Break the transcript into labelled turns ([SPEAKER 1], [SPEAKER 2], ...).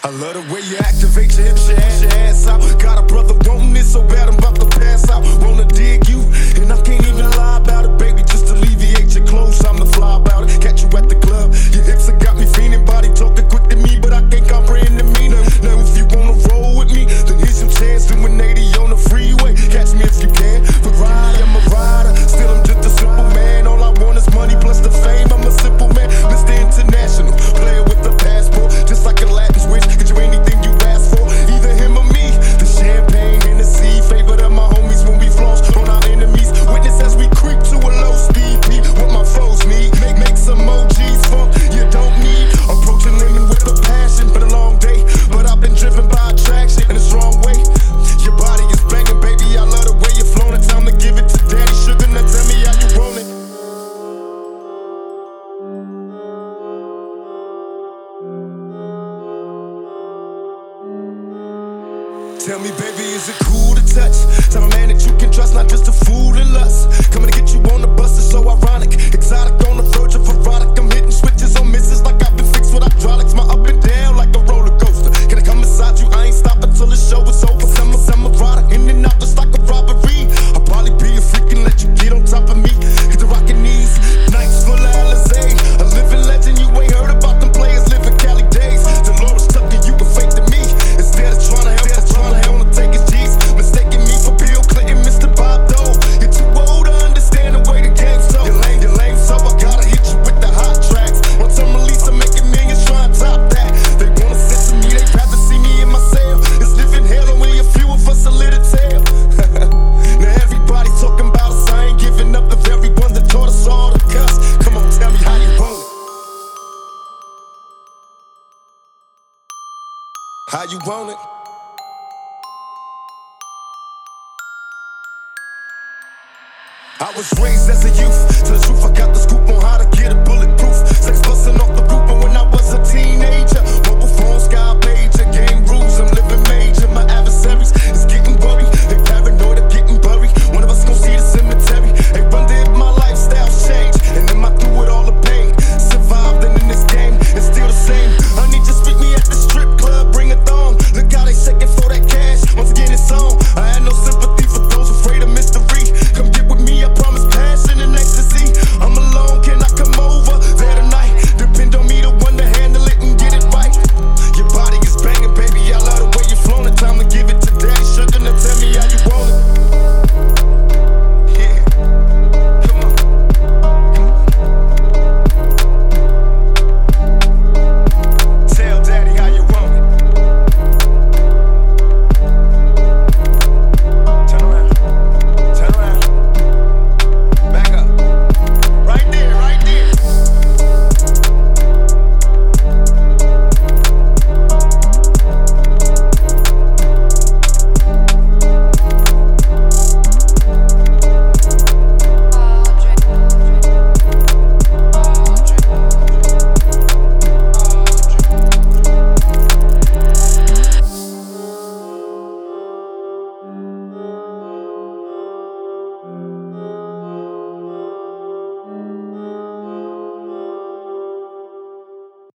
[SPEAKER 1] I love the way you activate your hips, your ass out. Got a brother wanting it so bad I'm about to pass out. Wanna dig you, and I can't even lie about it, baby. Just alleviate your clothes, I'm the fly about it. Catch you at the club, your hips have got me fiending. Body talking quick to me, but I can't comprehend the meaning. Now if you wanna roll with me, then here's your chance. Doing 80 on the freeway, catch me if you can. But ride, I'm a rider, still I'm just a simple man. All I want is money plus the fame, I'm a simple man. Mr. International, player with a passport, just like a Latin switch. Get you anything you ask for, either him or me. The champagne, Hennessy, favorite of my homies when we floss on our enemies. Witness as we creep to a low speed, Pete, what my foes need. Make some emojis, funk you don't need. Approaching women with a passion, been a long day, but I've been driven by attraction in a strong way. Your body is banging, baby, I love the way you're flowing. It's time to give it to Daddy Sugar, now tell me how you want it. Tell me, baby, is it cool to touch? Tell a man that you can trust, not just a fool in lust. Coming to get you on the bus is so ironic. Exotic on the verge of erotic. I'm hitting switches on misses like I've been fixed with hydraulics. My up and down like a roller coaster. Can I come inside you? I ain't stopping till the show is over. I'm erotic, in and out just like a robbery. I'll probably be a freak and let you get on top of me. Get the rockin' knees, nights full of Alizé. A living legend, you ain't heard about them players living Cali days. Dolores Tucker, you can fake to me. Instead of trying to help, trying to take his G's. Mistaking me for Bill Clinton, Mr. Bob Dole. You're too old to understand the way the game's told. You're lame, so I gotta hit you with the hot tracks. Once I'm released, I'm making millions trying to top that. They wanna sit to me, they'd rather see me in my cell. It's living hell, only a few of us a little tale. Now everybody talking about us, I ain't giving up the very one that taught us all to cuss. Come on, tell me how you want it. How you want it? I was raised as a youth, to the truth I got the scoop on how to get it bulletproof. Sex busting off the roof, but when I was a teenager,